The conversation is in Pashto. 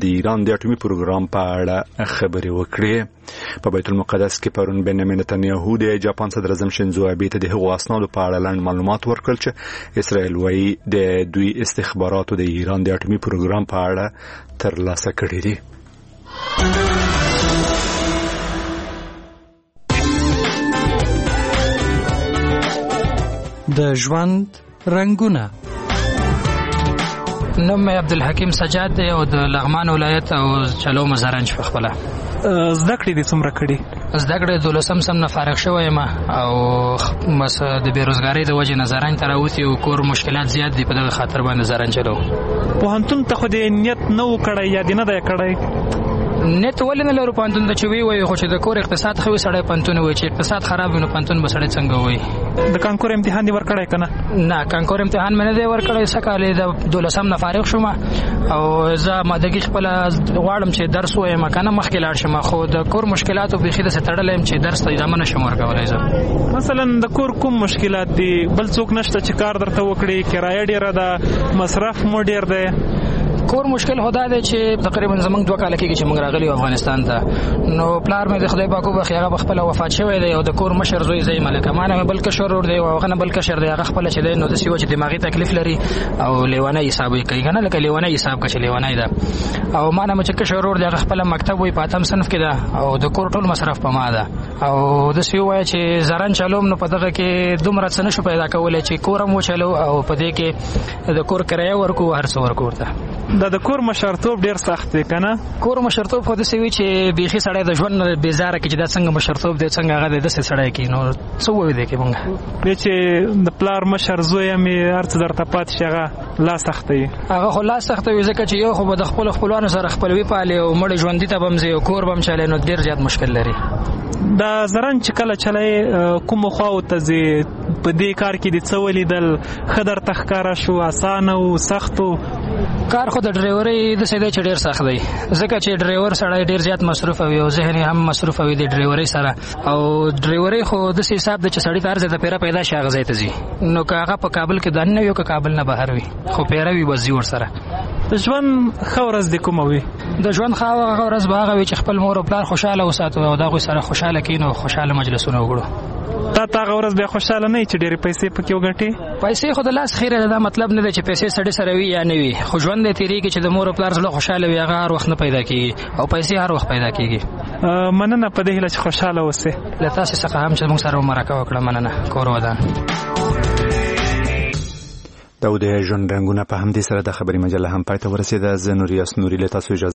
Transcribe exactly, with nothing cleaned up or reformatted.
د ایران د اټومي پروګرام په اړه خبرې وکړې. په بیت المقدس کې پرون بنیامین نتنیاهو د جاپان صدر اعظم شینزو ابي ته د هغو اسنادو په اړه لاندې معلومات ورکړل چې اسرائیل وايي د دوی استخباراتو د ایران د اټومي پروګرام په اړه ترلاسه کړي دي. د ژوند رنگونه. نوم مې عبدالحکیم سجاد دی او د لغمان ولایت او چلو مزارنج په خپله. زده کړې دې څومره کړي؟ زده کړې دولسم سم نه فارغ شوی یم او بس د بېروزګارۍ د وجې نه زرنج ته راوتي او کور مشکلات زیات دي، په دغه خاطر باندې زرنج چلو. پوهنتون ته خو دې نیت نه و کړی یا دې نه دی کړی؟ نیت ولې نه لرو پوهنتون ته چې وی وایي، خو چې د کور اقتصاد ښه وي سړی پوهنتون وایي، چې اقتصاد خراب وي نو پوهنتون به سړی څنګه وایي. د کانکور امتحان دې ورکړی که نه؟ نه، کانکور امتحان مې نه دی ورکړی. څه کال د دولسم نه فارغ شوم او زه مادګي خپله غواړم چې درس ووایم که نه مخکې لاړ شم، خو د کور مشکلاتو بیخي داسې تړلی یم چې درس ته ادامه نه شم ورکولی. زه مثلا د کور کوم مشکلات دي؟ بل څوک نشته چې کار درته وکړي؟ کرایه ډېره ده، مصرف مو ډېر دی؟ کور مشکل هدا دی چې تقریبا زمونږ دوه کاله کېږي چې موږ راغلي یو افغانستان ته، نو پلار مې د خدای پاک وبخښي هغه پخپله وفات شوی دی او د کور مشر زوی زه یم. لکه ما نه بل کشر ورور دی او هغه نه بل کشر دی، هغه خپله چې دی نو داسې و چې دماغي تکلیف لري او لیونی حساب یې کوي که نه، لکه لیونی حساب که چې لیونی ده. او ما نه چې کشر ورور دی هغه خپله مکتب وایي په اتم صنف کې ده او د کور ټول مصرف په ما ده. او داسې ووایه چې زرن چلوم نو په دغه کې دومره څه نشو پیدا کولی چې کور هم وچلو او په دې کې د کور کرایه ورکو هر څه ورکو ورته. دا د کور مشرتوب ډیر سخت دی کنه؟ کور مشرتوب خو داسې وي چې بیخي سړی د ژوند نه بیزاره کې چې دا څنګه مشرتوب دی څنګه هغه دی داسې سړی کې نو څه ووایو دی کې مونږ دی چې د پلار مشر زوی یم هر څه درته پاتې شي هغه لا سخته وي. هغه خو لا سخته وي ځکه چې یو خو به د خپلو خپلوانو سره خپلوي پالي او مړ ژوندي ته به هم ځي او کور به هم چلی نو ډېر زیات مشکل لري. دا زرن چې کله چلی کومو خواو ته ځي په دې کار کې د څه ولیدل؟ ښه درته ښکاره شو؟ اسانه و سخت و؟ کار خو د ډرایورۍ داسې دی چې ډېر سخت دی ځکه چې ډرایور سړی ډېر زیات مصروف وي او ذهن یې هم مصروف وي د ډرایورۍ سره. او ډرایورۍ خو داسې حساب دی چې سړی ته هر ځای ته پیره پیدا شي هغه ځای ته ځي، نو که هغه په کابل کې دننه وي او که کابل نه بهر وي خو پیره وي بس ځي ورسره. د ژوند ښه ورځ دې کومه وي؟ د ژوند ښه هغه ورځ به هغه وي چې خپل مور او پلار خوشحاله وساتو او د هغوی سره خوشحاله کښېنو، خوشحاله مجلسونه وکړو. تا ته هغه ورځ بیا خوشحاله نه وي چې ډېرې پیسې پکې وګټې؟ پیسې خو د لاس خیره ده، دا مطلب نه دی چې پیسې سړي سره وي یا نه وي، خو ژوند دی تېرېږي چې د مور او پلار زړه خوشحاله وي هغه هر وخت نه پیدا کېږي او پیسې هر وخت پیدا کېږي. مننه په دې هیله چې خوشحاله اوسې. له تاسې څخه هم چې موږ سره مرکه وکړه مننه. کور ودان. دا د ژوند رنګونه په همدې سره د خبري مجله هم پای ته ورسېده. زه نوریاس نوري له تاسو اجازه